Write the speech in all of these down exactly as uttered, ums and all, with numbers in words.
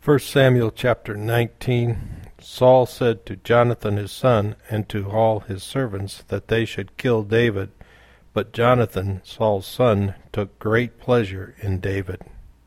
First Samuel chapter nineteen. Saul said to Jonathan his son and to all his servants that they should kill David. But Jonathan, Saul's son, took great pleasure in David.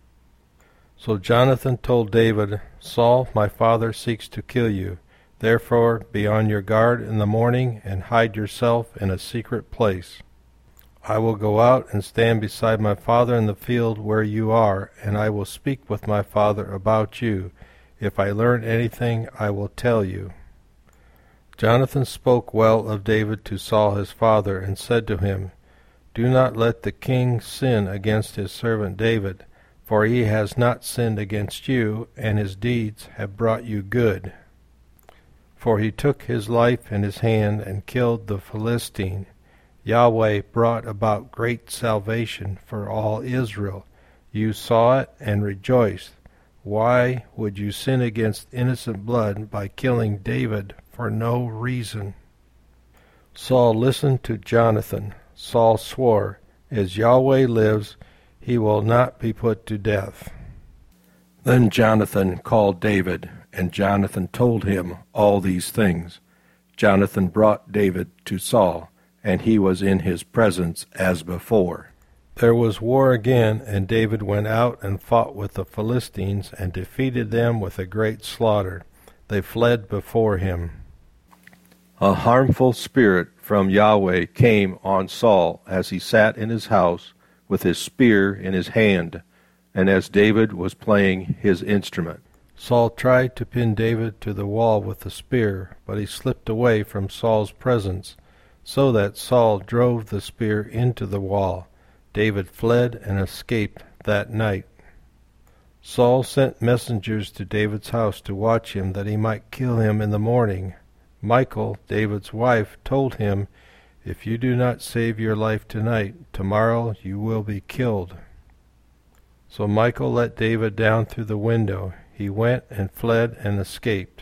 So Jonathan told David, Saul, my father, seeks to kill you. Therefore be on your guard in the morning, and hide yourself in a secret place. I will go out and stand beside my father in the field where you are, and I will speak with my father about you. If I learn anything, I will tell you. Jonathan spoke well of David to Saul his father, and said to him, Do not let the king sin against his servant David, for he has not sinned against you, and his deeds have brought you good. For he took his life in his hand and killed the Philistine. Yahweh brought about great salvation for all Israel. You saw it and rejoiced. Why would you sin against innocent blood by killing David for no reason? Saul listened to Jonathan. Saul swore, As Yahweh lives, he will not be put to death. Then Jonathan called David, and Jonathan told him all these things. Jonathan brought David to Saul, and he was in his presence as before. There was war again, and David went out and fought with the Philistines, and defeated them with a great slaughter. They fled before him. A harmful spirit from Yahweh came on Saul as he sat in his house with his spear in his hand, and as David was playing his instrument. Saul tried to pin David to the wall with the spear, but he slipped away from Saul's presence, so that Saul drove the spear into the wall. David fled and escaped that night. Saul sent messengers to David's house to watch him, that he might kill him in the morning. Michal, David's wife, told him, If you do not save your life tonight, tomorrow you will be killed. So Michal let David down through the window. He went and fled and escaped.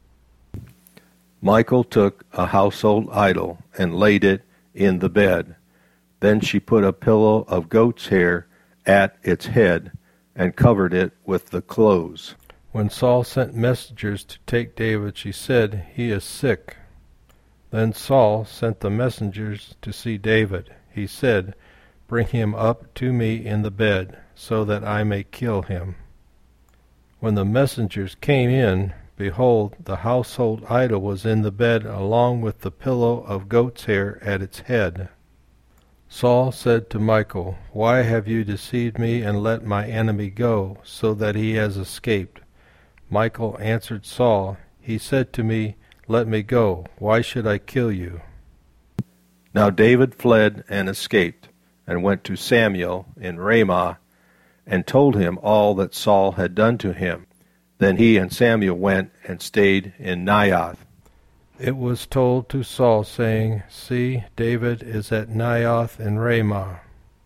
Michal took a household idol and laid it in the bed. Then she put a pillow of goat's hair at its head and covered it with the clothes. When Saul sent messengers to take David, she said, He is sick. Then Saul sent the messengers to see David. He said, Bring him up to me in the bed, so that I may kill him. When the messengers came in, behold, the household idol was in the bed along with the pillow of goat's hair at its head. Saul said to Michal, Why have you deceived me and let my enemy go, so that he has escaped? Michal answered Saul, He said to me, Let me go. Why should I kill you? Now David fled and escaped, and went to Samuel in Ramah, and told him all that Saul had done to him. Then he and Samuel went and stayed in Naioth. It was told to Saul, saying, See, David is at Naioth in Ramah.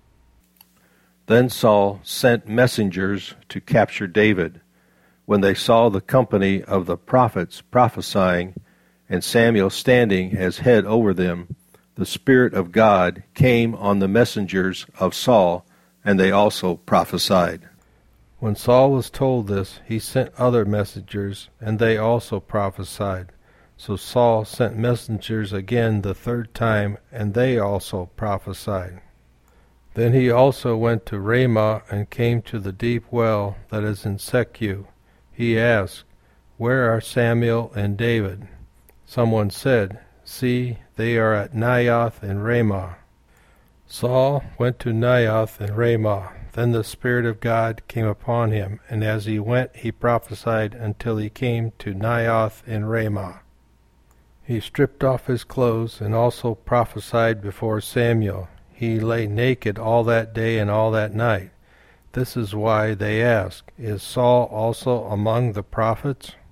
Then Saul sent messengers to capture David. When they saw the company of the prophets prophesying, and Samuel standing as head over them, the Spirit of God came on the messengers of Saul, and they also prophesied. When Saul was told this, he sent other messengers, and they also prophesied. So Saul sent messengers again the third time, and they also prophesied. Then he also went to Ramah and came to the deep well that is in Secu. He asked, Where are Samuel and David? Someone said, See, they are at Naioth in Ramah. Saul went to Naioth in Ramah. Then the Spirit of God came upon him, and as he went he prophesied until he came to Naioth in Ramah. He stripped off his clothes and also prophesied before Samuel. He lay naked all that day and all that night. This is why they ask, Is Saul also among the prophets?